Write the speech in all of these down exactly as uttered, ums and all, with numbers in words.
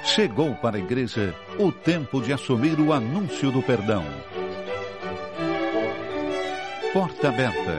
Chegou para a igreja o tempo de assumir o anúncio do perdão. Porta aberta.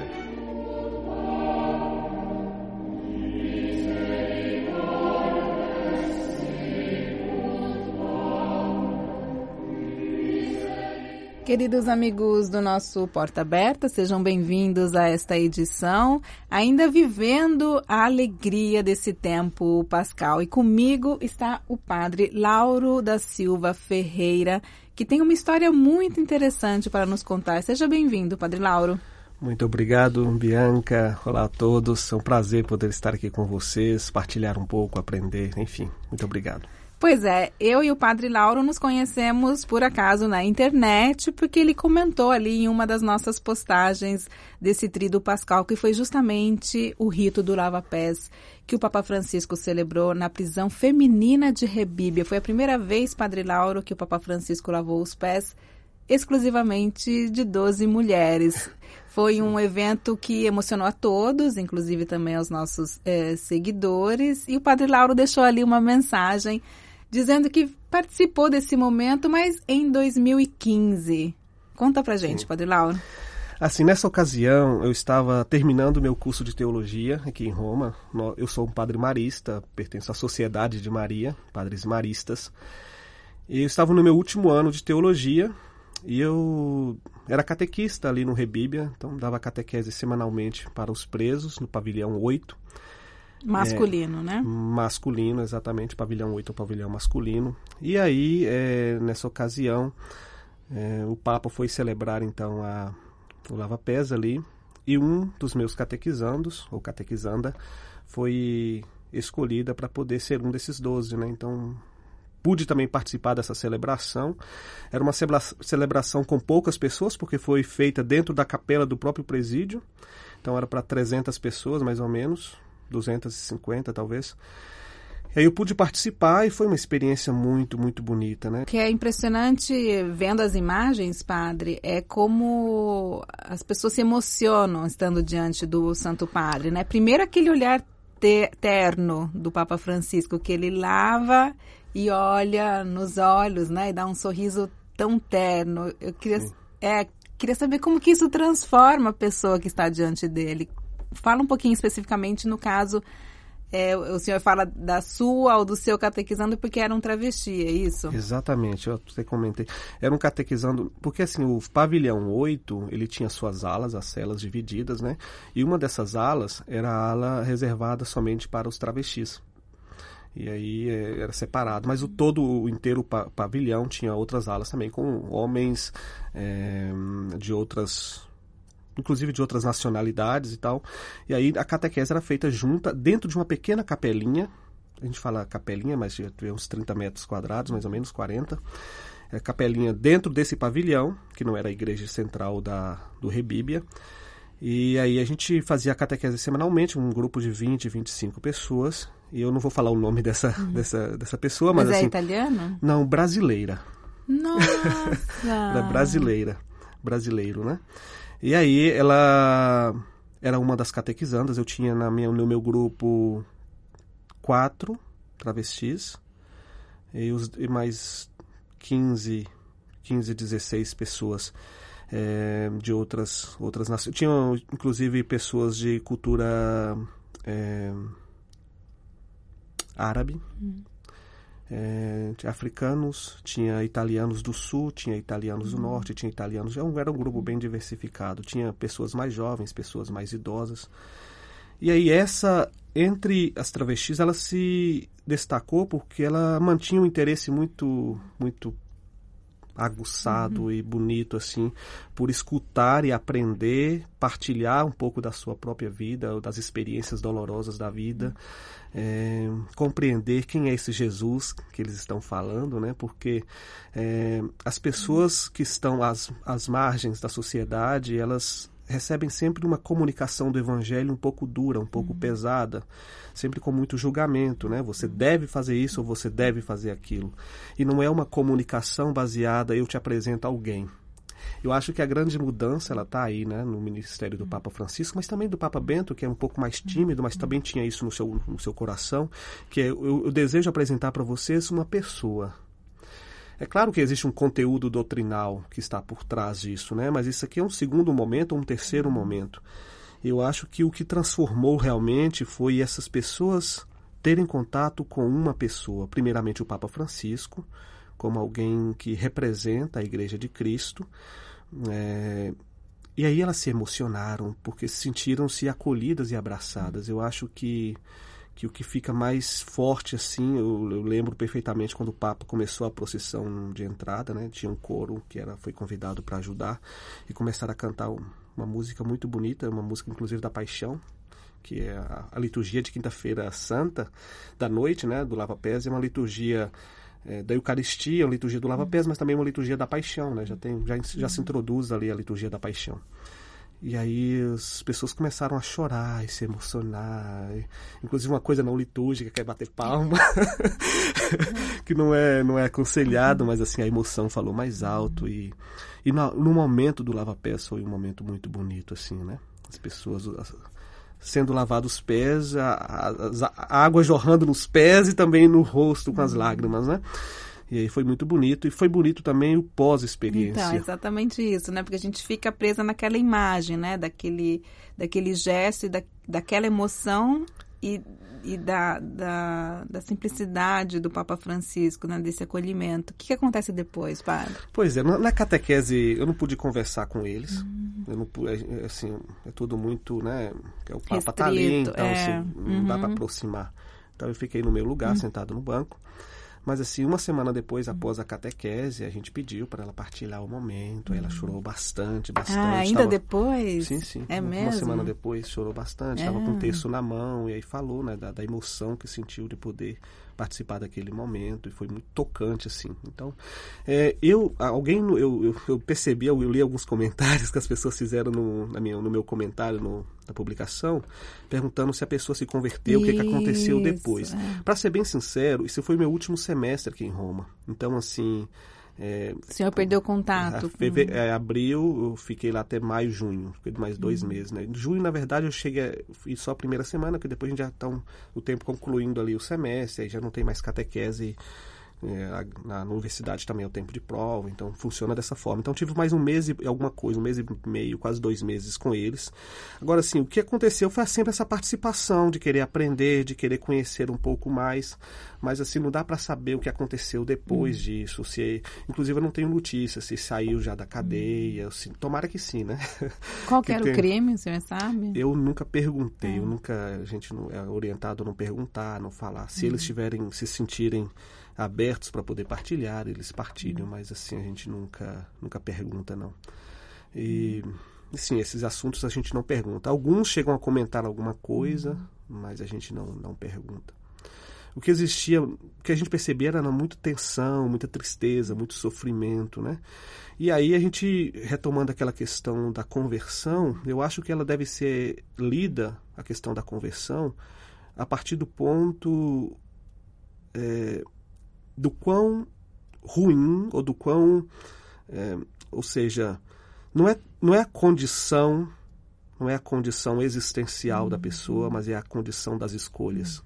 Queridos amigos do nosso Porta Aberta, sejam bem-vindos a esta edição, ainda vivendo a alegria desse tempo pascal. E comigo está o padre Lauro da Silva Ferreira, que tem uma história muito interessante para nos contar. Seja bem-vindo, padre Lauro. Muito obrigado, Bianca. Olá a todos. É um prazer poder estar aqui com vocês, partilhar um pouco, aprender, enfim. Muito obrigado. Pois é, eu e o padre Lauro nos conhecemos por acaso na internet, porque ele comentou ali em uma das nossas postagens desse tríduo pascal, que foi justamente o rito do lava-pés que o Papa Francisco celebrou na prisão feminina de Rebíbia. Foi a primeira vez, padre Lauro, que o Papa Francisco lavou os pés exclusivamente de doze mulheres. Foi um evento que emocionou a todos, inclusive também aos nossos eh, seguidores, e o padre Lauro deixou ali uma mensagem dizendo que participou desse momento, mas em dois mil e quinze. Conta pra gente, Sim. padre Lauro. Assim, nessa ocasião, eu estava terminando meu curso de teologia aqui em Roma. Eu sou um padre marista, pertenço à Sociedade de Maria, padres maristas. E eu estava no meu último ano de teologia e eu era catequista ali no Rebíbia, então dava catequese semanalmente para os presos no pavilhão oito. Masculino, é, né? Masculino, exatamente, pavilhão oito é o pavilhão masculino. E aí, é, nessa ocasião, é, o Papa foi celebrar, então, a, o lava-pés ali, e um dos meus catequizandos, ou catequizanda, foi escolhida para poder ser um desses doze, né? Então, pude também participar dessa celebração. Era uma celebração com poucas pessoas, porque foi feita dentro da capela do próprio presídio, então era para trezentas pessoas, mais ou menos, duzentas e cinquenta talvez. E aí eu pude participar e foi uma experiência muito, muito bonita, né? O que é impressionante vendo as imagens, padre, é como as pessoas se emocionam estando diante do Santo Padre, né? Primeiro aquele olhar te- terno do Papa Francisco, que ele lava e olha nos olhos, né? E dá um sorriso tão terno. Eu queria, é, queria saber como que isso transforma a pessoa que está diante dele. Fala um pouquinho especificamente no caso, é, o senhor fala da sua ou do seu catequizando porque era um travesti, é isso? Exatamente, eu até comentei. Era um catequizando, porque assim, o pavilhão oito, ele tinha suas alas, as celas divididas, né? E uma dessas alas era a ala reservada somente para os travestis. E aí é, era separado, mas o todo o inteiro pa- pavilhão tinha outras alas também, com homens é, de outras... inclusive de outras nacionalidades e tal. E aí a catequese era feita junta, dentro de uma pequena capelinha. A gente fala capelinha, mas já tem uns trinta metros quadrados, mais ou menos, quarenta. É, capelinha dentro desse pavilhão, que não era a igreja central da, do Rebíbia. E aí a gente fazia a catequese semanalmente, um grupo de vinte, vinte e cinco pessoas. E eu não vou falar o nome dessa, uhum. dessa, dessa pessoa, mas, mas é assim... italiano? Não, brasileira. Nossa! Era brasileira. Brasileiro, né? E aí ela era uma das catequizandas. Eu tinha na minha, no meu grupo quatro travestis e, os, e mais quinze, dezesseis pessoas é, de outras, outras nações. Tinha inclusive pessoas de cultura é, árabe. Hum. É, tinha africanos, tinha italianos do sul, tinha italianos do norte, tinha italianos... Era um grupo bem diversificado. Tinha pessoas mais jovens, pessoas mais idosas. E aí essa, entre as travestis, ela se destacou porque ela mantinha um interesse muito, muito aguçado uhum. e bonito, assim, por escutar e aprender, partilhar um pouco da sua própria vida, das experiências dolorosas da vida, é, compreender quem é esse Jesus que eles estão falando, né? Porque é, as pessoas que estão às, às margens da sociedade, elas recebem sempre uma comunicação do evangelho um pouco dura, um pouco uhum. pesada, sempre com muito julgamento, né? Você deve fazer isso ou você deve fazer aquilo. E não é uma comunicação baseada, eu te apresento alguém. Eu acho que a grande mudança ela está aí, né, no ministério do Papa Francisco, mas também do Papa Bento, que é um pouco mais tímido, mas também tinha isso no seu, no seu coração, que é, eu, eu desejo apresentar para vocês uma pessoa. É claro que existe um conteúdo doutrinal que está por trás disso, né, mas isso aqui é um segundo momento, um terceiro momento. Eu acho que o que transformou realmente foi essas pessoas terem contato com uma pessoa, primeiramente o Papa Francisco, como alguém que representa a Igreja de Cristo, é, e aí elas se emocionaram, porque sentiram-se acolhidas e abraçadas. Eu acho que, que o que fica mais forte, assim, eu, eu lembro perfeitamente quando o Papa começou a procissão de entrada, né, tinha um coro que era, foi convidado para ajudar, e começaram a cantar uma música muito bonita, uma música inclusive da Paixão, que é a, a liturgia de Quinta-feira Santa, da noite, né, do Lava Pés, é uma liturgia É, da Eucaristia, a liturgia do Lava-Pés, mas também uma liturgia da Paixão, né? Já, tem, já, já se introduz ali a liturgia da Paixão. E aí as pessoas começaram a chorar e se emocionar. E, inclusive uma coisa não litúrgica, que é bater palma, que não é, não é aconselhado, mas assim, a emoção falou mais alto. E, e no, no momento do Lava-Pés foi um momento muito bonito, assim, né? As pessoas... As, sendo lavados os pés, a, a, a água jorrando nos pés e também no rosto com as lágrimas, né? E aí foi muito bonito. E foi bonito também o pós-experiência. Então, exatamente isso, né? Porque a gente fica presa naquela imagem, né? Daquele, daquele gesto e da, daquela emoção e, e da, da, da simplicidade do Papa Francisco, né? Desse acolhimento. O que, que acontece depois, padre? Pois é, na catequese eu não pude conversar com eles. Hum. Eu não pude, assim, é tudo muito, né? O Papa Restrito, tá ali, então é. assim, não uhum. dá para aproximar. Então eu fiquei no meu lugar, uhum. sentado no banco. Mas assim, uma semana depois, após a catequese, a gente pediu para ela partilhar o momento. Aí ela chorou bastante, bastante. Ah, ainda tava... depois? Sim, sim. É uma, mesmo? Uma semana depois chorou bastante. Estava É. com o texto na mão e aí falou, né, da, da emoção que sentiu de poder participar daquele momento. E foi muito tocante, assim. Então, é, eu, alguém, eu, eu, eu percebi, eu li alguns comentários que as pessoas fizeram no, na minha, no meu comentário, no, na publicação, perguntando se a pessoa se converteu, isso, o que, que aconteceu depois. É. Para ser bem sincero, isso foi meu último semestre aqui em Roma. Então, assim... É, o senhor perdeu contato? Feve- é, abril, eu fiquei lá até maio, junho. Fiquei mais dois hum. meses, né? Em junho, na verdade, eu cheguei... Fui só a primeira semana, porque depois a gente já está um, o tempo concluindo ali o semestre, aí já não tem mais catequese... É, na, na universidade também é o tempo de prova, então funciona dessa forma. Então tive mais um mês e alguma coisa, um mês e meio, quase dois meses com eles. Agora, assim, o que aconteceu foi sempre essa participação, de querer aprender, de querer conhecer um pouco mais, mas assim, não dá para saber o que aconteceu depois hum. disso. Se, inclusive eu não tenho notícia se saiu já da cadeia, se, tomara que sim, né? Qual que era tem, o crime, o senhor sabe? Eu nunca perguntei, é. eu nunca, a gente não, é orientado a não perguntar, não falar. Se hum. eles tiverem, se sentirem abertos para poder partilhar, eles partilham, mas assim, a gente nunca, nunca pergunta, não. E, assim, esses assuntos a gente não pergunta. Alguns chegam a comentar alguma coisa, mas a gente não, não pergunta. O que existia, o que a gente percebia era muita tensão, muita tristeza, muito sofrimento, né? E aí a gente, retomando aquela questão da conversão, eu acho que ela deve ser lida, a questão da conversão, a partir do ponto... É, do quão ruim, ou do quão, é, ou seja, não é, não é a condição, não é a condição existencial uhum. da pessoa, mas é a condição das escolhas.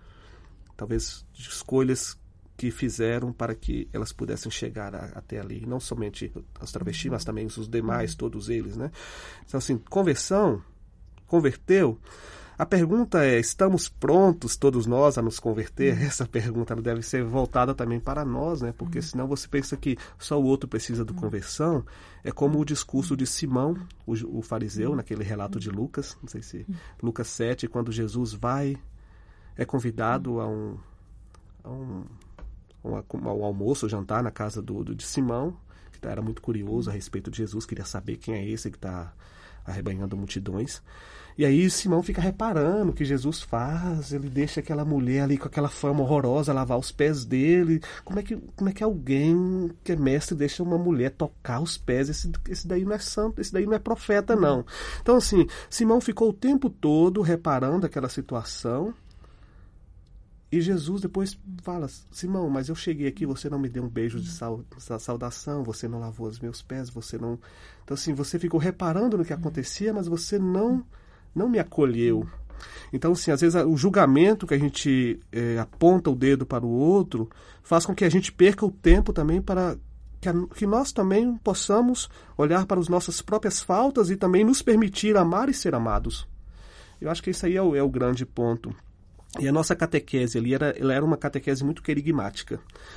Talvez escolhas que fizeram para que elas pudessem chegar a, até ali. Não somente as travestis, mas também os demais, todos eles, né? Então, assim, conversão, converteu... A pergunta é, estamos prontos, todos nós, a nos converter? Uhum. Essa pergunta deve ser voltada também para nós, né? Porque uhum. senão você pensa que só o outro precisa de conversão. É como o discurso de Simão, o, o fariseu, uhum. naquele relato de Lucas, não sei se... Uhum. Lucas sete, quando Jesus vai, é convidado a um, a um, a um, a um almoço, jantar na casa do, do, de Simão, que era muito curioso a respeito de Jesus, queria saber quem é esse que está arrebanhando multidões. E aí Simão fica reparando o que Jesus faz, ele deixa aquela mulher ali com aquela fama horrorosa lavar os pés dele. Como é que, como é que alguém que é mestre deixa uma mulher tocar os pés? Esse, esse daí não é santo, esse daí não é profeta, não. Então, assim, Simão ficou o tempo todo reparando aquela situação E Jesus depois fala, Simão, mas eu cheguei aqui, você não me deu um beijo de saudação, você não lavou os meus pés, você não... Então, assim, você ficou reparando no que acontecia, mas você não, não me acolheu. Então, assim, às vezes o julgamento que a gente é, aponta o dedo para o outro faz com que a gente perca o tempo também para que, a, que nós também possamos olhar para as nossas próprias faltas e também nos permitir amar e ser amados. Eu acho que isso aí é o, é o grande ponto. E a nossa catequese ali era, ela era uma catequese muito querigmática.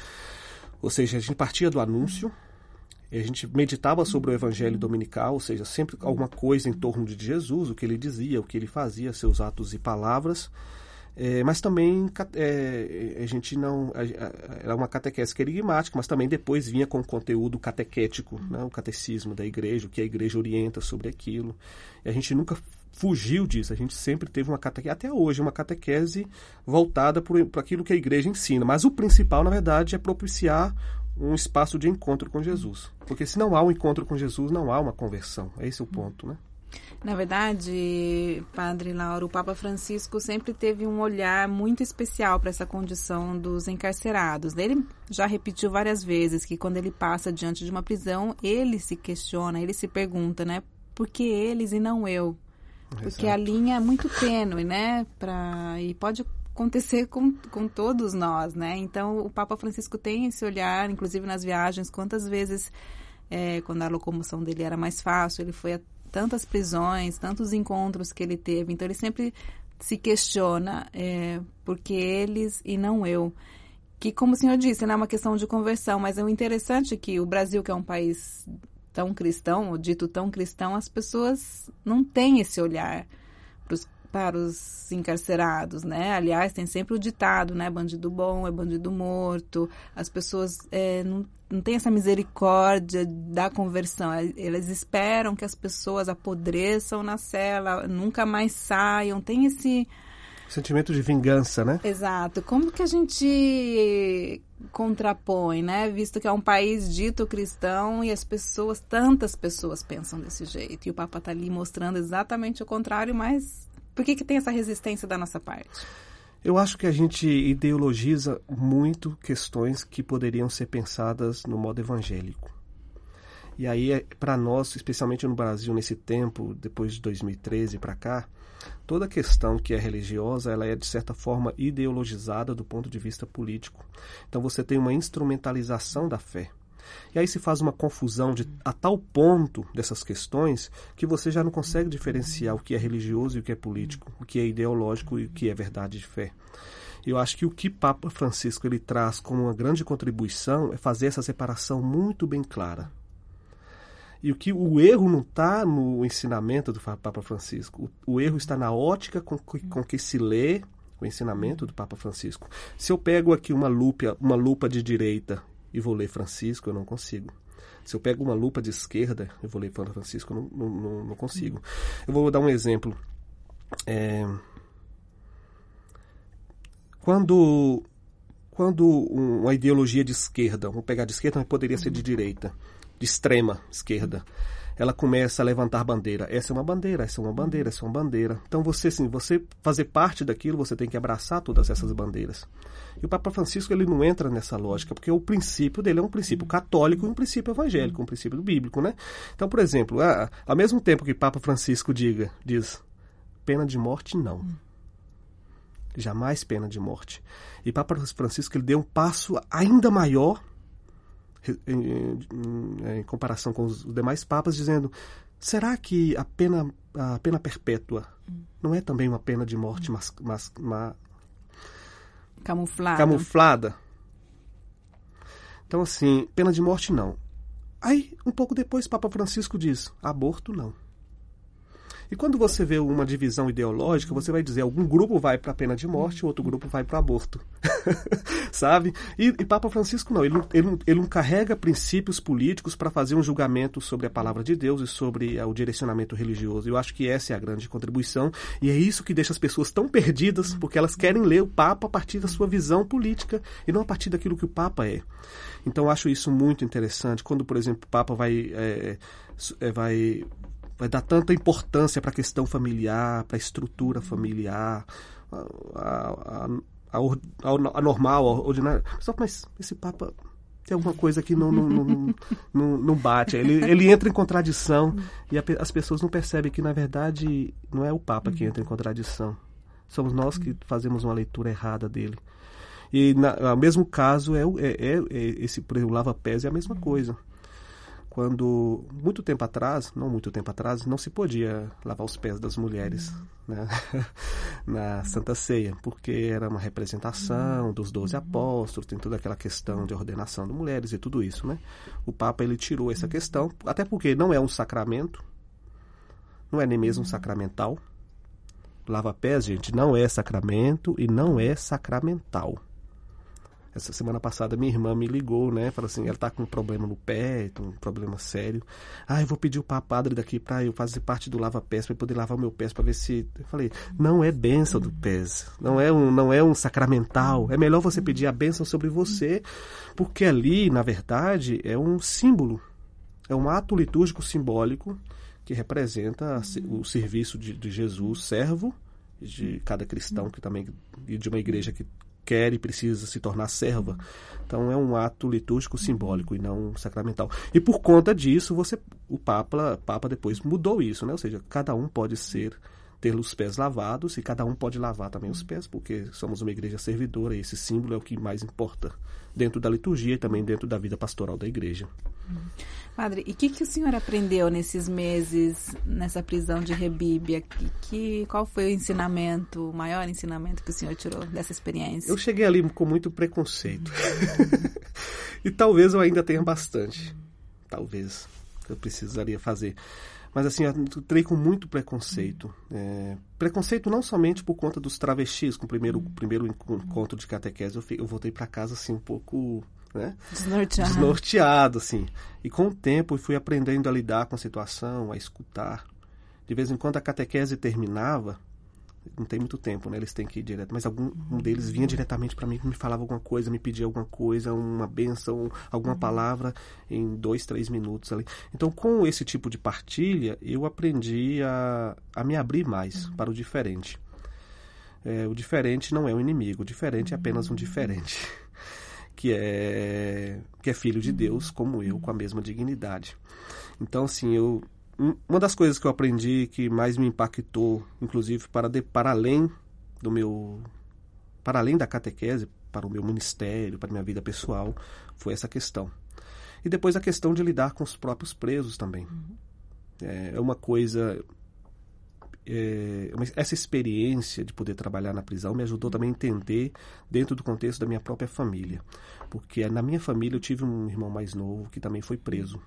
Ou seja, a gente partia do anúncio, a gente meditava sobre o evangelho dominical, ou seja, sempre alguma coisa em torno de Jesus, o que ele dizia, o que ele fazia, seus atos e palavras. É, mas também é, a gente não... Era uma catequese querigmática, mas também depois vinha com conteúdo catequético, né? O catecismo da igreja, o que a igreja orienta sobre aquilo. E a gente nunca fugiu disso, a gente sempre teve uma catequese, até hoje, uma catequese voltada para aquilo que a igreja ensina. Mas o principal, na verdade, é propiciar um espaço de encontro com Jesus. Porque se não há um encontro com Jesus, não há uma conversão. Esse é o ponto, né? Na verdade, Padre Lauro, o Papa Francisco sempre teve um olhar muito especial para essa condição dos encarcerados. Ele já repetiu várias vezes que quando ele passa diante de uma prisão, ele se questiona, ele se pergunta, né? Por que eles e não eu? Porque Exato. A linha é muito tênue, né? Pra, e pode acontecer com, com todos nós, né? Então, o Papa Francisco tem esse olhar, inclusive nas viagens, quantas vezes, é, quando a locomoção dele era mais fácil, ele foi a tantas prisões, tantos encontros que ele teve. Então, ele sempre se questiona é, por que eles e não eu. Que, como o senhor disse, não é uma questão de conversão, mas é o interessante é que o Brasil, que é um país tão cristão, ou dito tão cristão, as pessoas não têm esse olhar pros, para os encarcerados, né? Aliás, tem sempre o ditado, né? Bandido bom é bandido morto. As pessoas é, não, não têm essa misericórdia da conversão. Elas esperam que as pessoas apodreçam na cela, nunca mais saiam. Tem esse... sentimento de vingança, né? Exato. Como que a gente contrapõe, né? Visto que é um país dito cristão e as pessoas, tantas pessoas pensam desse jeito. E o Papa está ali mostrando exatamente o contrário, mas por que que tem essa resistência da nossa parte? Eu acho que a gente ideologiza muito questões que poderiam ser pensadas no modo evangélico. E aí, para nós, especialmente no Brasil, nesse tempo, depois de dois mil e treze para cá, toda questão que é religiosa, ela é, de certa forma, ideologizada do ponto de vista político. Então, você tem uma instrumentalização da fé. E aí se faz uma confusão de, a tal ponto dessas questões que você já não consegue diferenciar o que é religioso e o que é político, o que é ideológico e o que é verdade de fé. Eu acho que o que Papa Francisco ele traz como uma grande contribuição é fazer essa separação muito bem clara. E o que o erro não está no ensinamento do Papa Francisco. O, o erro está na ótica com que, com que se lê o ensinamento do Papa Francisco. Se eu pego aqui uma lupa, uma lupa de direita e vou ler Francisco, eu não consigo. Se eu pego uma lupa de esquerda e vou ler Francisco, eu não, não, não consigo. Eu vou dar um exemplo. É, quando, quando uma ideologia de esquerda, vamos pegar de esquerda, mas poderia ser de direita, de extrema esquerda, ela começa a levantar bandeira. Essa é uma bandeira, essa é uma bandeira, essa é uma bandeira. Então, você, assim, você fazer parte daquilo, você tem que abraçar todas essas bandeiras. E o Papa Francisco, ele não entra nessa lógica, porque o princípio dele é um princípio católico e um princípio evangélico, um princípio bíblico, né? Então, por exemplo, a, ao mesmo tempo que Papa Francisco diga, diz, pena de morte, não. Jamais pena de morte. E Papa Francisco, ele deu um passo ainda maior Em, em, em comparação com os demais papas, dizendo, será que a pena, a pena perpétua não é também uma pena de morte mas, mas, mas, camuflada. camuflada? Então, assim, pena de morte não. Aí, um pouco depois, Papa Francisco diz, aborto não. E quando você vê uma divisão ideológica, você vai dizer, algum grupo vai para a pena de morte, outro grupo vai para o aborto. Sabe? E, e Papa Francisco não, ele, ele, ele não carrega princípios políticos para fazer um julgamento sobre a palavra de Deus e sobre uh, o direcionamento religioso. Eu acho que essa é a grande contribuição e é isso que deixa as pessoas tão perdidas, porque elas querem ler o Papa a partir da sua visão política e não a partir daquilo que o Papa é. Então eu acho isso muito interessante. Quando, por exemplo, o Papa vai... É, é, vai vai dar tanta importância para a questão familiar, para a estrutura familiar, a, a, anormal, a ordinária. Só, mas esse Papa tem alguma coisa que não, não, não, não, não bate. Ele, ele entra em contradição e a, as pessoas não percebem que, na verdade, não é o Papa que entra em contradição. Somos nós que fazemos uma leitura errada dele. E na, o mesmo caso é, é, é, é esse o lava-pés é a mesma coisa. Quando, muito tempo atrás, não muito tempo atrás, não se podia lavar os pés das mulheres, né? Na Santa Ceia, porque era uma representação dos doze apóstolos, tem toda aquela questão de ordenação de mulheres e tudo isso, né? O Papa, ele tirou essa questão, até porque não é um sacramento, não é nem mesmo sacramental. Lava-pés, gente, não é sacramento e não é sacramental. Essa semana passada minha irmã me ligou, né? Falou assim, ela tá com um problema no pé, um problema sério. Ah, eu vou pedir o padre daqui para eu fazer parte do lava-pés, para poder lavar o meu pés, para ver se... Eu falei, não é bênção do pés, não é, um, não é um sacramental. É melhor você pedir a bênção sobre você, porque ali, na verdade, é um símbolo. É um ato litúrgico simbólico que representa o serviço de, de Jesus, servo, de cada cristão que também, e de uma igreja que quer e precisa se tornar serva. Então é um ato litúrgico simbólico e não sacramental. E por conta disso, você, o Papa, Papa depois mudou isso, né? Ou seja, cada um pode ser, ter os pés lavados e cada um pode lavar também os pés, porque somos uma igreja servidora e esse símbolo é o que mais importa dentro da liturgia e também dentro da vida pastoral da igreja. Padre, e o que, que o senhor aprendeu nesses meses, nessa prisão de Rebíbia? Que, que, qual foi o ensinamento, o maior ensinamento que o senhor tirou dessa experiência? Eu cheguei ali com muito preconceito. E talvez eu ainda tenha bastante. Talvez eu precisaria fazer. Mas assim, eu entrei com muito preconceito. É, preconceito não somente por conta dos travestis. Com o primeiro, primeiro encontro de catequese, eu, eu voltei para casa assim um pouco... Né? Desnorteado. Desnorteado, assim. E com o tempo eu fui aprendendo a lidar com a situação, a escutar. De vez em quando a catequese terminava, não tem muito tempo, né? Eles têm que ir direto, mas algum um deles vinha diretamente para mim, me falava alguma coisa, me pedia alguma coisa, uma bênção, alguma palavra em dois, três minutos ali. Então, com esse tipo de partilha, eu aprendi a, a me abrir mais para o diferente. É, o diferente não é um inimigo, o diferente é apenas um diferente. Que é, que é filho de Deus, como eu, com a mesma dignidade. Então, assim, eu, uma das coisas que eu aprendi que mais me impactou, inclusive para, de, para além do meu, para além da catequese, para o meu ministério, para a minha vida pessoal, foi essa questão. E depois a questão de lidar com os próprios presos também. É, é uma coisa... É, essa experiência de poder trabalhar na prisão me ajudou também a entender dentro do contexto da minha própria família, porque na minha família eu tive um irmão mais novo que também foi preso.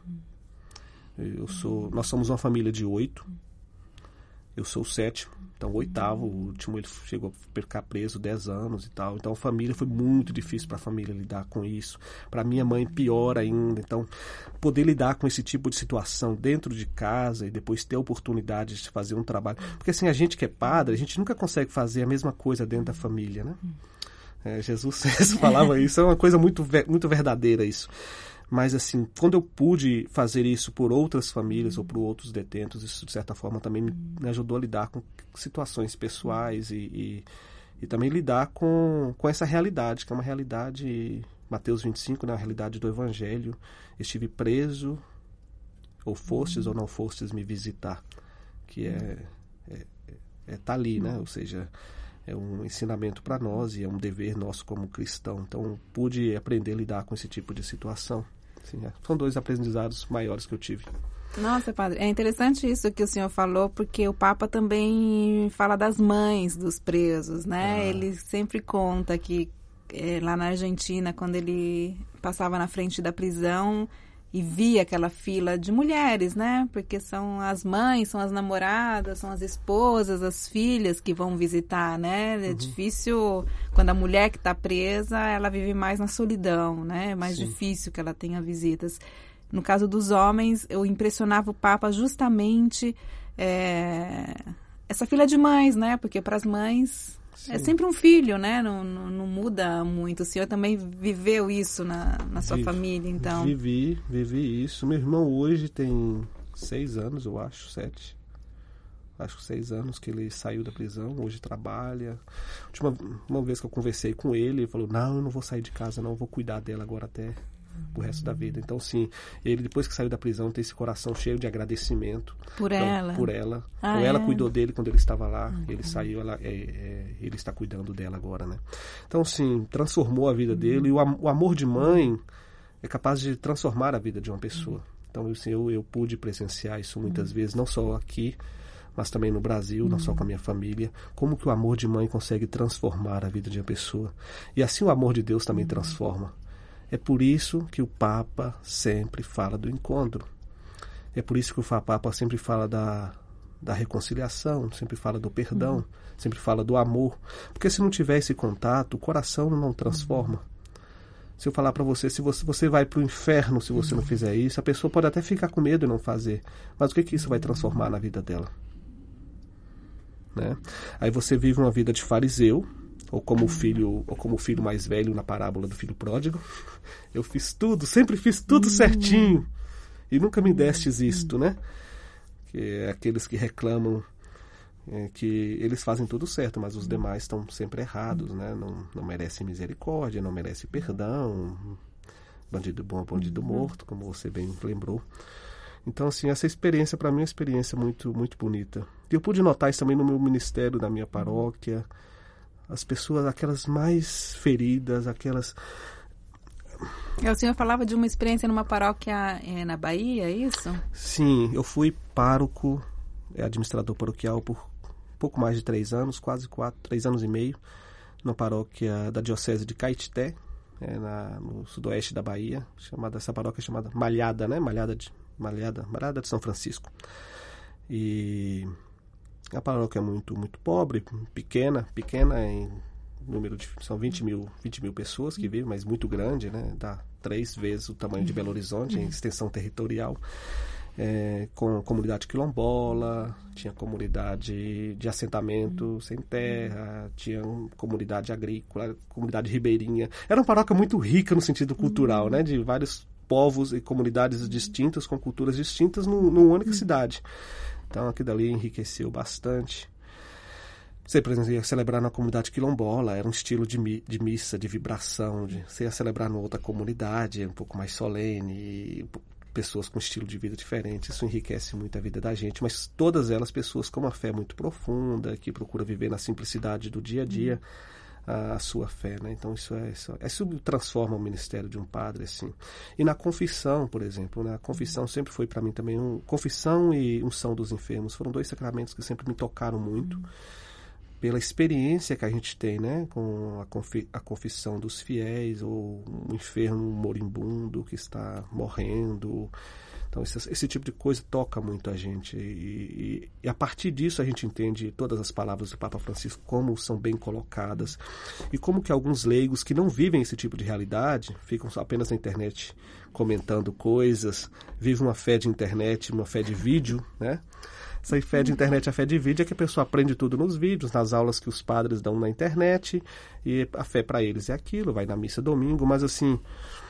Eu sou, nós somos uma família de oito, eu sou o sétimo, então o oitavo, o último ele chegou a ficar preso dez anos e tal, então a família foi muito difícil para a família lidar com isso, para minha mãe pior ainda, então poder lidar com esse tipo de situação dentro de casa e depois ter a oportunidade de fazer um trabalho, porque assim, a gente que é padre, a gente nunca consegue fazer a mesma coisa dentro da família, né? É, Jesus falava isso, é uma coisa muito, muito verdadeira isso. Mas, assim, quando eu pude fazer isso por outras famílias ou por outros detentos, isso, de certa forma, também me, me ajudou a lidar com situações pessoais e, e, e também lidar com, com essa realidade, que é uma realidade, Mateus vinte e cinco, né, a realidade do Evangelho. Estive preso, ou fostes ou não fostes me visitar, que é, é, é tá ali, né? Ou seja, é um ensinamento para nós e é um dever nosso como cristão. Então, pude aprender a lidar com esse tipo de situação. Sim, é. São dois aprendizados maiores que eu tive. Nossa, padre, é interessante isso que o senhor falou, porque o Papa também fala das mães dos presos, né? Ah. Ele sempre conta que é, lá na Argentina, quando ele passava na frente da prisão e via aquela fila de mulheres, né? Porque são as mães, são as namoradas, são as esposas, as filhas que vão visitar, né? É uhum. difícil, quando a mulher que está presa, ela vive mais na solidão, né? É mais Sim. difícil que ela tenha visitas. No caso dos homens, eu impressionava o Papa justamente é, essa fila de mães, né? Porque para as mães... Sim. É sempre um filho, né? Não, não, não muda muito. O senhor também viveu isso na, na sua Vive, família, então? Vivi, vivi isso. Meu irmão hoje tem seis anos, eu acho, sete. acho que seis anos que ele saiu da prisão, hoje trabalha. A última uma vez que eu conversei com ele, ele falou, não, eu não vou sair de casa, não, eu vou cuidar dela agora até o resto da vida. Então, sim, ele depois que saiu da prisão tem esse coração cheio de agradecimento. Por então, ela? Por ela. Ah, então, é? ela cuidou dele quando ele estava lá, Uhum. ele saiu, ela, é, é, ele está cuidando dela agora, né? Então, sim, transformou a vida uhum. dele. E o, am- o amor de mãe é capaz de transformar a vida de uma pessoa. Uhum. Então, assim, eu, eu pude presenciar isso muitas uhum. vezes, não só aqui, mas também no Brasil, uhum. não só com a minha família, como que o amor de mãe consegue transformar a vida de uma pessoa. E assim o amor de Deus também uhum. transforma. É por isso que o Papa sempre fala do encontro. É por isso que o Papa sempre fala da, da reconciliação, sempre fala do perdão, uhum. sempre fala do amor. Porque se não tiver esse contato, o coração não transforma. Uhum. Se eu falar para você, se você, você vai para o inferno se você uhum. não fizer isso, a pessoa pode até ficar com medo e não fazer. Mas o que, que isso vai transformar na vida dela? Né? Aí você vive uma vida de fariseu, ou como o filho, ou como o filho mais velho na parábola do filho pródigo. Eu fiz tudo, sempre fiz tudo certinho, e nunca me destes isto, né? Que é aqueles que reclamam é, que eles fazem tudo certo, mas os demais estão sempre errados, né? Não, não merecem misericórdia, não merecem perdão. Bandido bom é bandido morto, como você bem lembrou. Então, assim, essa experiência, para mim, é uma experiência muito, muito bonita. E eu pude notar isso também no meu ministério, na minha paróquia. As pessoas, aquelas mais feridas, aquelas... O senhor falava de uma experiência numa paróquia é, na Bahia, é isso? Sim, eu fui pároco, administrador paroquial por pouco mais de três anos, quase quatro, três anos e meio, na paróquia da Diocese de Caetité, é, na, no sudoeste da Bahia, chamada, essa paróquia é chamada Malhada, né? Malhada de, Malhada, Malhada de São Francisco. E... a paróquia é muito, muito pobre, pequena, pequena em número de... são vinte mil pessoas que vivem, mas muito grande, né? Dá três vezes o tamanho de Belo Horizonte em extensão territorial. É, com comunidade quilombola, tinha comunidade de assentamento sem terra, tinha comunidade agrícola, comunidade ribeirinha. Era uma paróquia muito rica no sentido cultural, né? De vários povos e comunidades distintas, com culturas distintas, num, numa única cidade. Então, aquilo ali enriqueceu bastante. Você, por exemplo, ia celebrar na comunidade quilombola, era um estilo de, mi, de missa, de vibração. De, você ia celebrar numa outra comunidade, um pouco mais solene, e, pessoas com estilo de vida diferente. Isso enriquece muito a vida da gente. Mas todas elas, pessoas com uma fé muito profunda, que procura viver na simplicidade do dia a dia a, a sua fé, né? Então, isso é isso, isso transforma o ministério de um padre, assim. E na confissão, por exemplo, né? A confissão sempre foi para mim também um... confissão e unção dos enfermos foram dois sacramentos que sempre me tocaram muito, pela experiência que a gente tem, né, com a, confi- a confissão dos fiéis, ou um enfermo moribundo que está morrendo. Então, esse, esse tipo de coisa toca muito a gente. E, e, e a partir disso a gente entende todas as palavras do Papa Francisco, como são bem colocadas, e como que alguns leigos que não vivem esse tipo de realidade, ficam só apenas na internet comentando coisas, vivem uma fé de internet, uma fé de vídeo, né? Essa fé de internet, a fé de vídeo, é que a pessoa aprende tudo nos vídeos, nas aulas que os padres dão na internet, e a fé para eles é aquilo, vai na missa domingo, mas assim,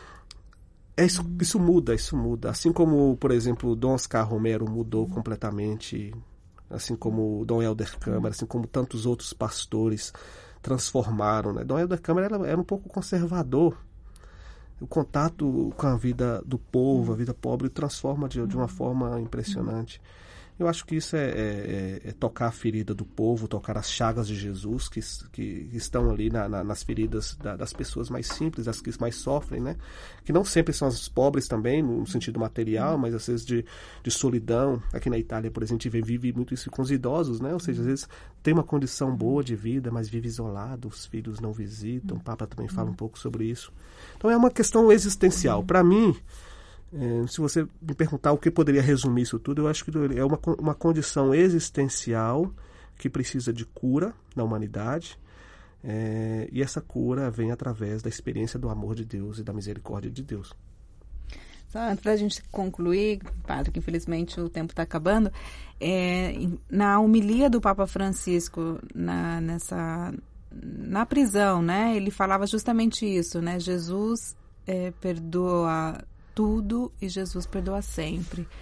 é isso, isso muda, isso muda. Assim como, por exemplo, Dom Oscar Romero mudou completamente, assim como Dom Helder Câmara, assim como tantos outros pastores transformaram, né? Dom Helder Câmara era, era um pouco conservador. O contato com a vida do povo, a vida pobre, transforma de, de uma forma impressionante. Eu acho que isso é, é, é tocar a ferida do povo, tocar as chagas de Jesus que, que estão ali na, na, nas feridas da, das pessoas mais simples, das que mais sofrem, né? Que não sempre são as pobres também, no sentido material, mas às vezes de, de solidão. Aqui na Itália, por exemplo, a gente vive muito isso com os idosos, né? Ou seja, às vezes tem uma condição boa de vida, mas vive isolado, os filhos não visitam. O Papa também fala um pouco sobre isso. Então é uma questão existencial. Para mim, É, se você me perguntar o que poderia resumir isso tudo, eu acho que é uma, uma condição existencial que precisa de cura na humanidade, é, e essa cura vem através da experiência do amor de Deus e da misericórdia de Deus. Só antes da gente concluir, padre, que infelizmente o tempo está acabando, é, na homilia do Papa Francisco na, nessa, na prisão, né, ele falava justamente isso, né, Jesus é, perdoa tudo e Jesus perdoa sempre.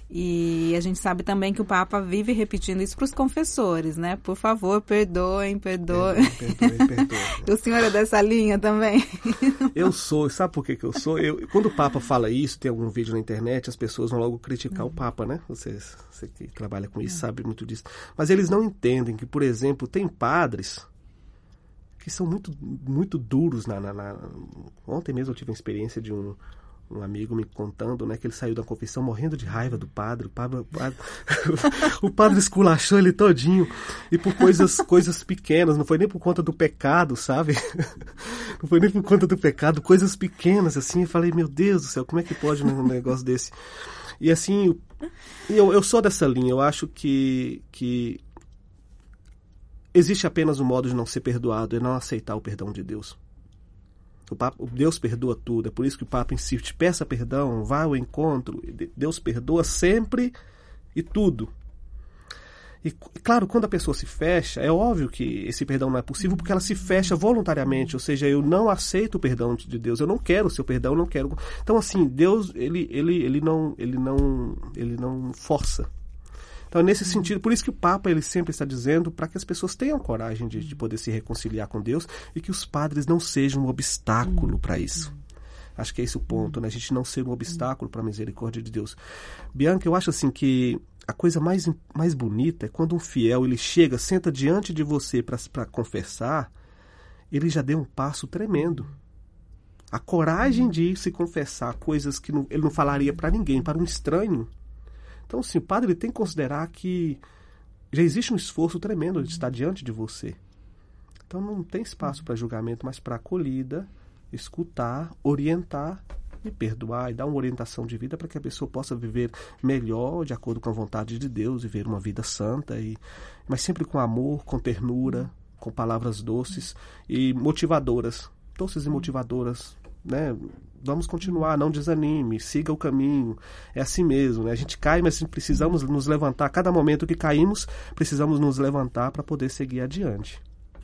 E a gente sabe também que o Papa vive repetindo isso para os confessores, né? Por favor, perdoem, perdoem. Perdoe, perdoe, perdoe. O senhor é dessa linha também? Eu sou, sabe por que que eu sou? Eu, quando o Papa fala isso, tem algum vídeo na internet, as pessoas vão logo criticar uhum. o Papa, né? Você, você que trabalha com isso uhum. sabe muito disso. Mas eles não entendem que, por exemplo, tem padres que são muito, muito duros. Na, na, na... Ontem mesmo eu tive a experiência de um... um amigo me contando, né, que ele saiu da confissão morrendo de raiva do padre. O padre, o padre, o padre esculachou ele todinho. E por coisas, coisas pequenas, não foi nem por conta do pecado, sabe? Não foi nem por conta do pecado, coisas pequenas, assim. Eu falei, meu Deus do céu, como é que pode um negócio desse? E assim, eu, eu sou dessa linha. Eu acho que, que existe apenas um modo de não ser perdoado, é não aceitar o perdão de Deus. O Papa, Deus perdoa tudo, é por isso que o Papa insiste, peça perdão, vá ao encontro. Deus perdoa sempre e tudo. E, claro, quando a pessoa se fecha, é óbvio que esse perdão não é possível porque ela se fecha voluntariamente, ou seja, eu não aceito o perdão de Deus, eu não quero o seu perdão, eu não quero... Então, assim, Deus, ele, ele, ele, não, ele, não, ele não força. Então, nesse sentido, por isso que o Papa ele sempre está dizendo para que as pessoas tenham coragem de, de poder se reconciliar com Deus e que os padres não sejam um obstáculo para isso. Acho que é esse o ponto, né? A gente não ser um obstáculo para a misericórdia de Deus. Bianca, eu acho assim que a coisa mais, mais bonita é quando um fiel ele chega, senta diante de você para confessar, ele já deu um passo tremendo. A coragem de se confessar coisas que não, ele não falaria para ninguém, para um estranho. Então, sim, o padre ele tem que considerar que já existe um esforço tremendo de estar diante de você. Então, não tem espaço para julgamento, mas para acolhida, escutar, orientar e perdoar e dar uma orientação de vida para que a pessoa possa viver melhor, de acordo com a vontade de Deus, viver uma vida santa, e, mas sempre com amor, com ternura, com palavras doces e motivadoras, doces e motivadoras, né? Vamos continuar, não desanime, siga o caminho, é assim mesmo, né? A gente cai, mas precisamos nos levantar, a cada momento que caímos, precisamos nos levantar para poder seguir adiante.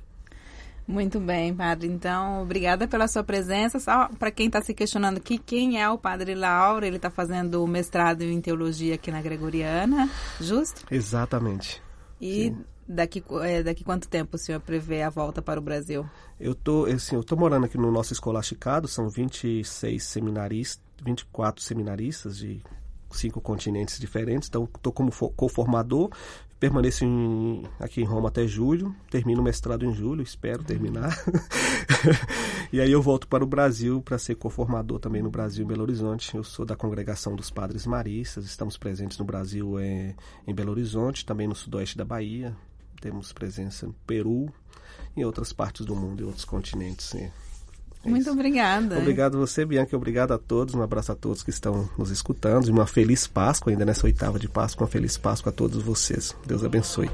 Muito bem, padre. Então, obrigada pela sua presença. Só para quem está se questionando aqui, quem é o padre Lauro? Ele está fazendo o mestrado em teologia aqui na Gregoriana, justo? Exatamente. E sim. Daqui, é, daqui quanto tempo o senhor prevê a volta para o Brasil? Eu tô, assim, eu tô morando aqui no nosso escolasticado, são vinte e seis seminaristas, vinte e quatro seminaristas de cinco continentes diferentes, então estou como co-formador, permaneço em, aqui em Roma até julho, termino o mestrado em julho, espero terminar, e aí eu volto para o Brasil para ser co-formador também no Brasil, em Belo Horizonte. Eu sou da Congregação dos Padres Maristas, estamos presentes no Brasil, é, em Belo Horizonte, também no sudoeste da Bahia, temos presença no Peru, em outras partes do mundo e outros continentes. É, é Muito isso. Obrigada. Obrigado a você, Bianca. Obrigado a todos. Um abraço a todos que estão nos escutando. E uma feliz Páscoa, ainda nessa oitava de Páscoa. Uma feliz Páscoa a todos vocês. Deus abençoe.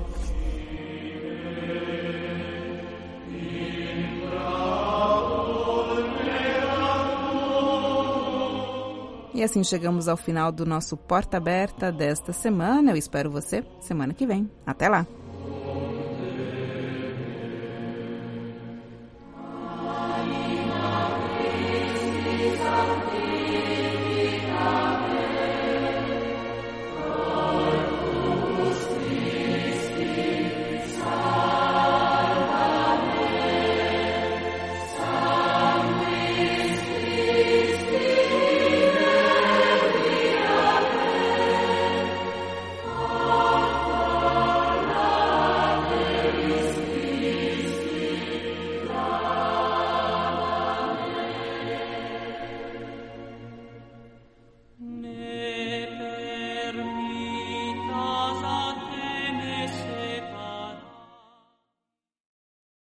E assim chegamos ao final do nosso Porta Aberta desta semana. Eu espero você semana que vem. Até lá!